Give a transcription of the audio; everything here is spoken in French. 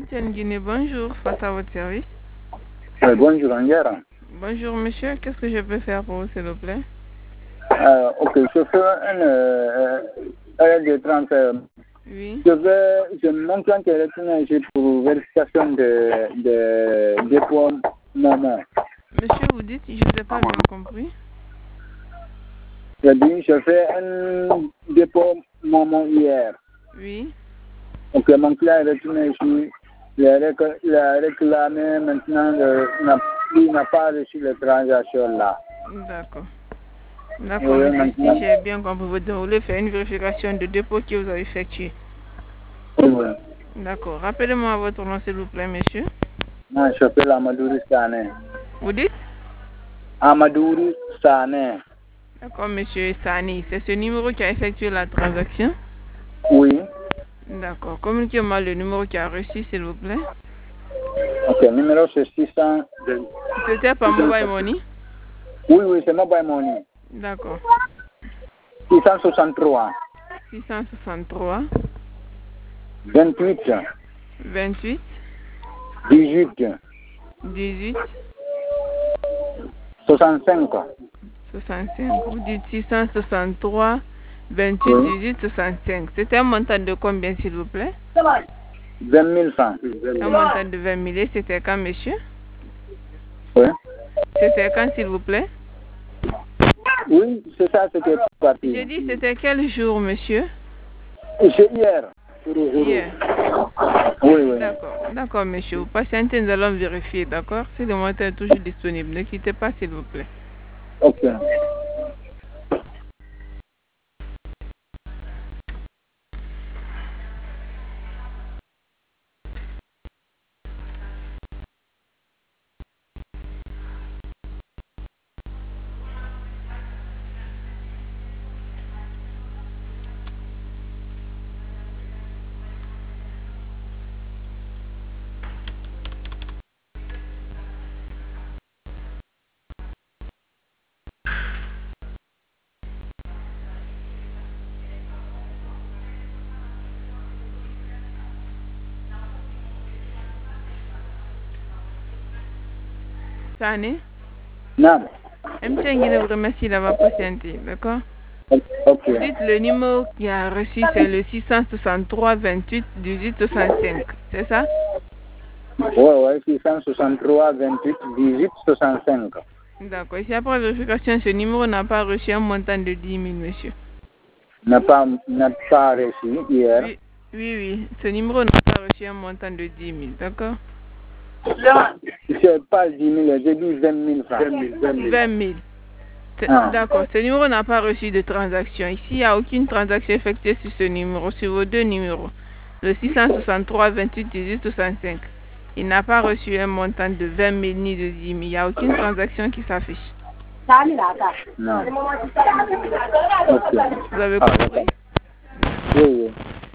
MTN Guinée, bonjour, face à votre service. Bonjour, Angara. Bonjour, monsieur. Qu'est-ce que je peux faire pour vous, s'il vous plaît? Ok, je fais un de transfert. Oui. Je monte un téléphone pour vérification de dépôt moment. Monsieur, vous dites, je ne vous ai pas bien compris. Je fais un dépôt moment hier. Oui. Donc, mon client est retourné ici. Il a réclamé maintenant, il n'a pas reçu la transaction là. D'accord. D'accord, monsieur. Si j'ai bien compris, vous devez faire une vérification de dépôt que vous avez effectué. Oui. D'accord. Rappelez-moi votre nom, s'il vous plaît, monsieur. Moi, je m'appelle Amadouri Sané. Vous dites? Amadouri Sané. D'accord, monsieur Sani. C'est ce numéro qui a effectué la transaction? Oui. D'accord. Communiquez-moi le numéro qui a reçu, s'il vous plaît. Ok, le numéro c'est 600. C'était par Mobile Money? Oui, c'est Mobile Money. D'accord. 663. 663. 28. 28. 18. 18. 65. 65. Vous dites 663, 28, Oui. 18, 65. C'était un montant de combien, s'il vous plaît? 20 000 francs. Un montant de 20 000. Et c'était quand, monsieur? Oui. C'était quand, s'il vous plaît? Oui, c'est ça, c'était parti. J'ai dit, c'était quel jour, monsieur? C'est hier. Hier. Oui. D'accord, monsieur. Vous patientez, nous allons vérifier, d'accord? Si le montant est toujours disponible, ne quittez pas, s'il vous plaît. Ok. Sani? Non. MTN Guinée vous remercie d'avoir patienté, d'accord? Ok. Vous dites le numéro qui a reçu, c'est le 663 28 18 65, c'est ça? Oui, 663 28 18 65. D'accord. Ici, après vérification, ce numéro n'a pas reçu un montant de 10 000, monsieur. N'a pas reçu hier. Oui. Ce numéro n'a pas reçu un montant de 10 000, d'accord? Je parle 10 000, j'ai dit 20 000 francs. 20 000. D'accord. Ce numéro n'a pas reçu de transaction. Ici, il n'y a aucune transaction effectuée sur ce numéro, sur vos deux numéros. Le 663 28 18 65. Il n'a pas reçu un montant de 20 000 ni de 10 000. Il n'y a aucune transaction qui s'affiche. Non. Vous avez compris? Oui.